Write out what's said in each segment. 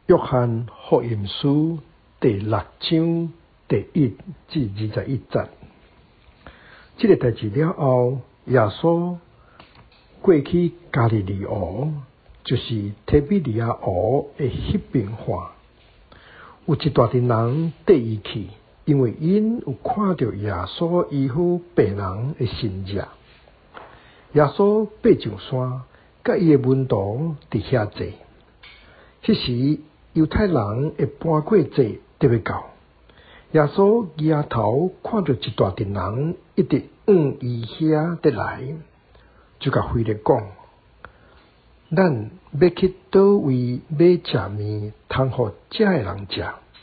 约翰福音书第6章第1至21节，这个代志了后，耶稣过去加利利湖，就是提比利亚湖的迄边岸，有一大群人跟伊去，因为因有看到耶稣医好病人的神迹。耶稣爬上山，甲伊的门徒伫遐坐。迄时犹太人会搬过节就要到，耶稣举头看到一大群人一直往伊遐得来，就甲腓力讲：咱要去倒位买食面，通互遮的人食。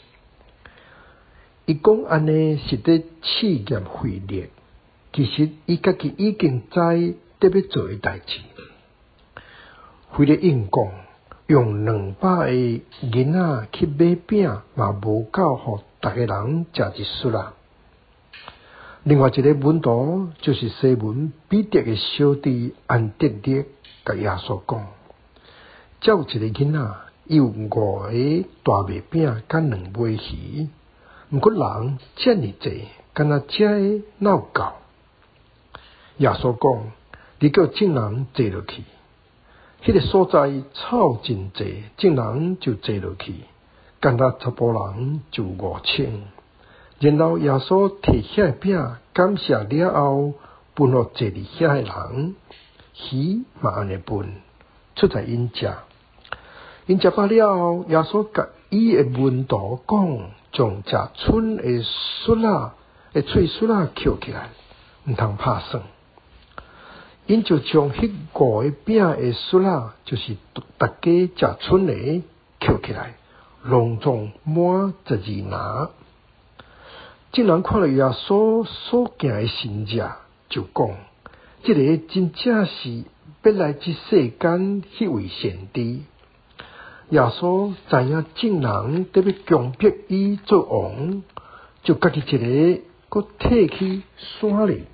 伊讲安尼是在试验腓力，其实伊家己已经知得要做的代志。腓力应讲：用200个囡仔去买饼，嘛无够互逐个人食一束啦。另外一个门徒就是西门彼得的小弟安德烈，甲耶稣讲：才有一个囡仔，伊有5个大麦饼甲2尾鱼，毋过人遮尔济，敢若遮个哪有够？耶稣讲：你叫众人坐落去。迄个所在草真济，众人就坐落去，干若差不多人就5000。然后耶稣摕遐饼感谢了后，分互坐伫遐的人，鱼嘛安尼分，出在因食。因食饱了后，耶稣甲伊的门徒讲：将食剩的穗穗捡起来，毋通拍算。因就将迄5个饼的穗就是大家食剩的捡起来，拢总满12篮。众人看了耶稣所行的神迹，就讲：这个真正是要来这世间迄位先知。耶稣知影众人得要强迫伊做王，就家己一个佫退去山里。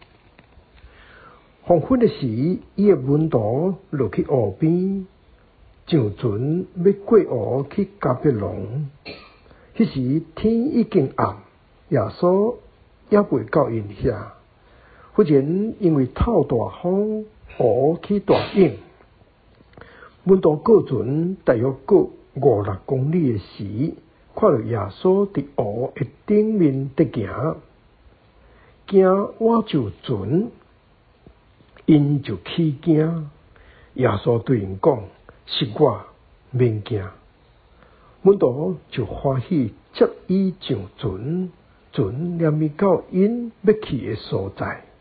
黄昏的时，伊的门徒落去湖边，上船要过湖去迦百农。迄时天已经暗，耶稣还未到因遐。忽然因为透大风，湖起大涌，门徒过船大约过5-6公里的时，看到耶稣伫湖的顶面在行，我就船。因就起惊，耶稣对因讲：是我，免惊。门徒就欢喜接伊上船，船连伊到因要去的所在。